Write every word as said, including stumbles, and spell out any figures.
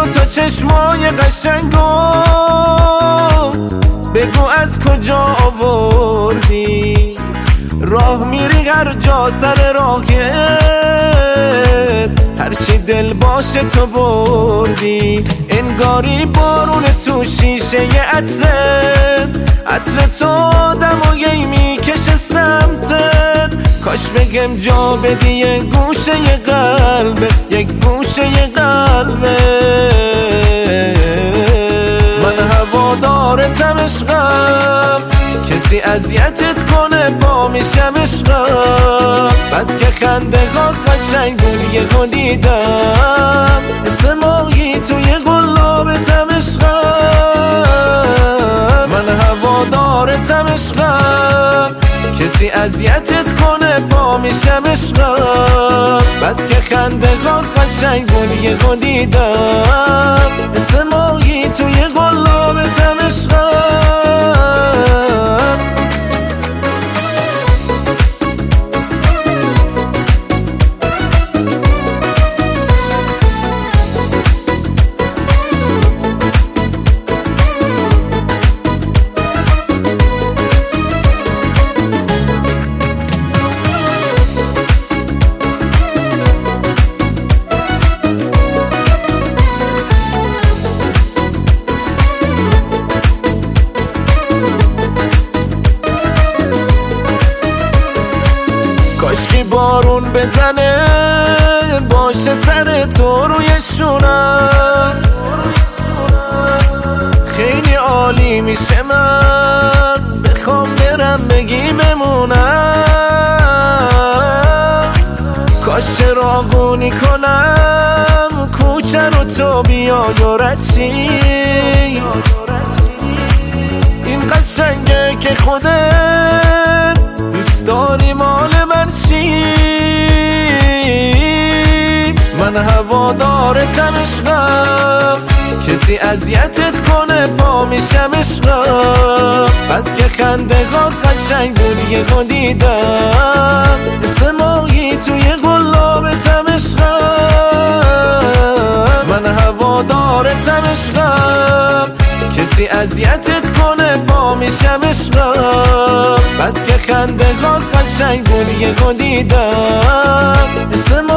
دوتا چشمای قشنگو بگو از کجا آوردی، راه میری هر جا سر راهت، هرچی دل باشه تو بردی. انگاری بارون تو شیشه ی عطرت، عطر تو آدمایی میکشه سمتت. کاش بگم جا بدی یه گوشه ی قلبه، یک گوشه ی قلبه. من هوادارتم عشقم، کسی اذیتت کنه پا میشم عشقم. بس که خنده هات قشنگ بود یه خود دیدم، مثل ماهی توی قلابتم عشقم. من هوادارتم عشقم، کسی اذیتت کنه پا میشم عشقم. بس که خنده هات قشنگ بود یه خود دیدم، مثل ماهی توی قلابتم عشقم. کاشکی بارون بزنه باشه سر تو روی شونم، خیلی عالی میشه من بخوام برم بگی بمونم. کاش چراغونی کنم کوچه رو تو بیای و رچی، این قشنگه که خودت دوست داری مال من چی. من هوادارتم عشقم، کسی اذیتت کنه پا میشم عشقم. بس که خنده هات قشنگ بود یه خود دیدم، مثل ماهی توی قلابتم عشقم. من هوادارتم عشقم، کسی اذیتت کنه پا میشم عشقم. بس که خنده هات قشنگ بود یه خود دیدم، مثل